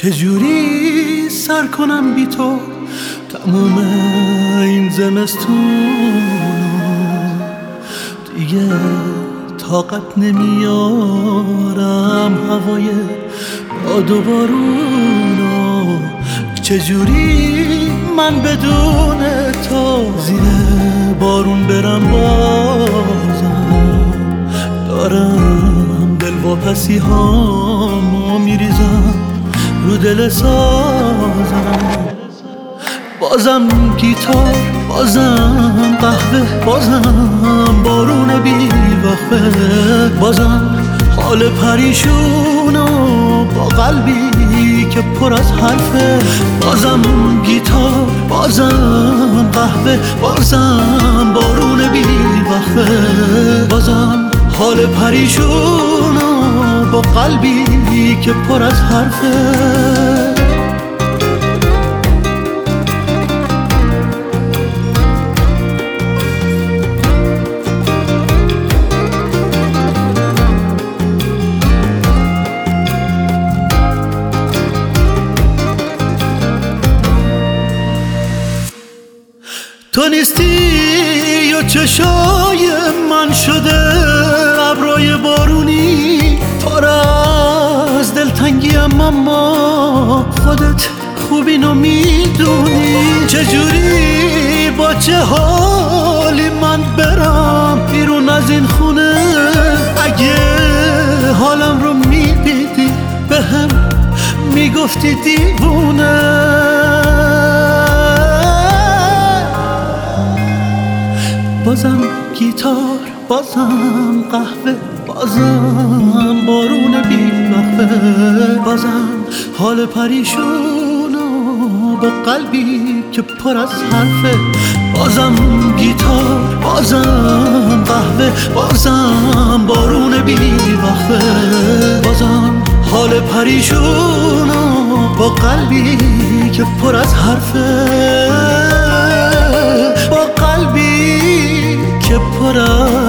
چجوری سر کنم بی تو تموم این زمستون دیگه طاقت نمیارم هوای باد و بارونو. چجوری من بدون تو زیر بارون برم بازم دارم دلواپسی هامو میریزم رو دل سازم. بازم گیتار، بازم قهوه، بازم بارون بی وقفه، بازم حال پریشونو با قلبی که پر از حرفه. بازم گیتار، بازم قهوه، بازم بارون بی وقفه، بازم حال پریشونو با قلبی که پر از حرفه. تو نیستی و چشای من شده ابرای بارونی، پر از دلتنگیم اما خودت خوب اینو میدونی. چجوری با چه حالی من برم بیرون از این خونه؟ اگه حالم رو میدیدی بهم میگفتی دیوونه. بازم گیتار، بازم قهوه، بازم بارون بی وقفه، بازم حال پریشونو با قلبی که پر از حرفه. بازم گیتار، بازم قهوه، بازم بارون بی وقفه، بازم حال پریشونو با قلبی که پر از حرفه، با قلبی که پر از